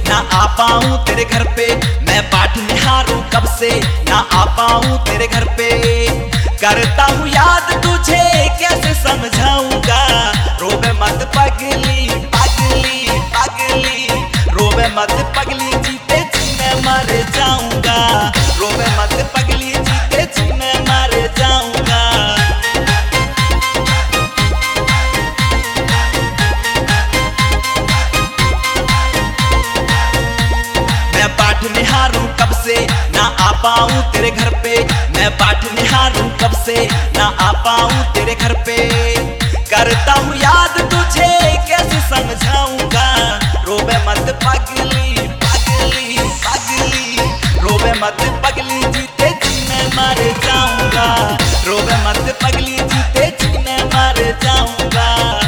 ना आ पाऊं तेरे घर पे। मैं पाठ निहारूं कब से ना आ पाऊं तेरे घर पे। करता हूँ याद तुझे कैसे समझाऊंगा। रोवे मत पगली पगली पगली, रोवे मत पगली जीते जी मैं मर जाऊंगा। रोवे मत पगली जीते जी मैं मर जाऊंगा। मैं पाठ निहारूं कब से ना आ पाऊं तेरे घर पे। मैं पाठ निहारूं कब से ना आ पाऊं तेरे घर पे। करता हूँ याद तुझे कैसे समझाऊंगा। रोवे मत पगली पगली पगली, रोवे मत पगली जीते जी मैं मर जाऊंगा। रोवे मत पगली जीते जी मैं मर जाऊंगा।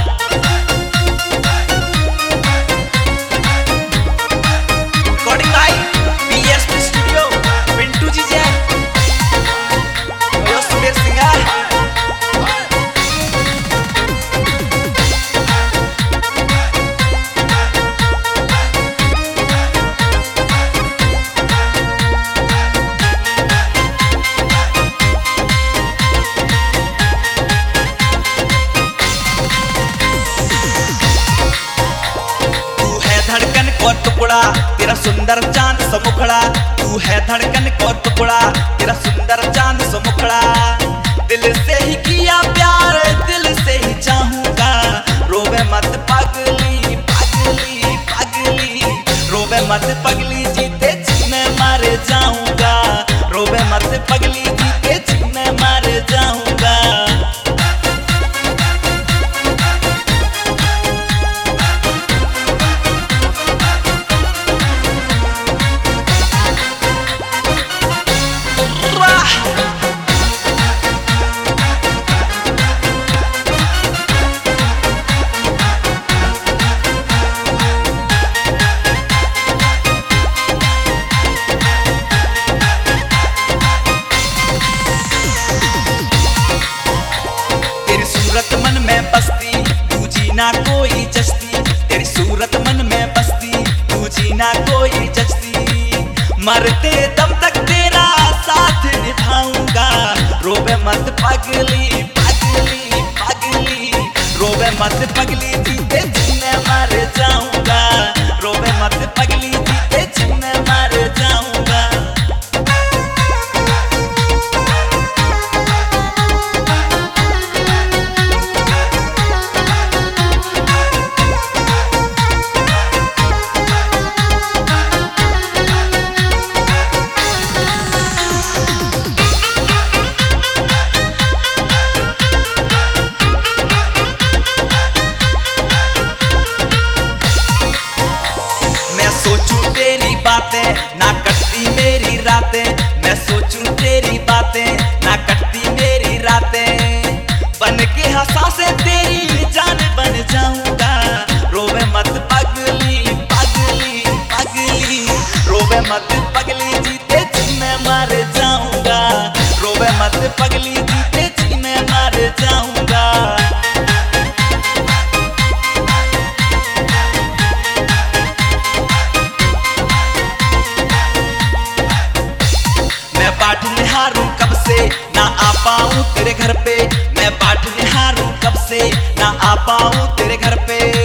धड़कन को टुकड़ा तेरा सुंदर चांद सा मुखड़ा। तू है धड़कन को टुकड़ा तेरा सुंदर चांद सा मुखड़ा। दिल से ही किया प्यार दिल से ही चाहूंगा। रोवे मत पगली पगली पगली, रोवे मत पगली जीते जी मैं मर जाऊंगा। रोवे मत पगली जीते जी मैं मर जाऊंगा। सूरत मन में बसती तू जीना कोई जचती। तेरी सूरत मन में बसती तू जीना कोई जचती। मरते दम तक तेरा साथ निभाऊंगा। रोवे मत पगली पगली पगली, रोवे मत पगली जीते जी मैं मर जाऊंगा। रोवे मत पगली जीते जी मैं मर जाऊंगा। बातें ना कटती मेरी रातें। मैं सोचूं तेरी बातें ना कटती मेरी रातें। बन के हंसा से तेरी जान बन जाऊंगा। रोवे मत पगली पगली पगली, रोवे मत पगली जीते जी मैं मर जाऊंगा। रोवे मत पगली जीते जी मैं मर जाऊंगा। पाठ निहारूं कब से ना आ पाऊं तेरे घर पे। मैं पाठ निहारूं कब से ना आ पाऊं तेरे घर पे।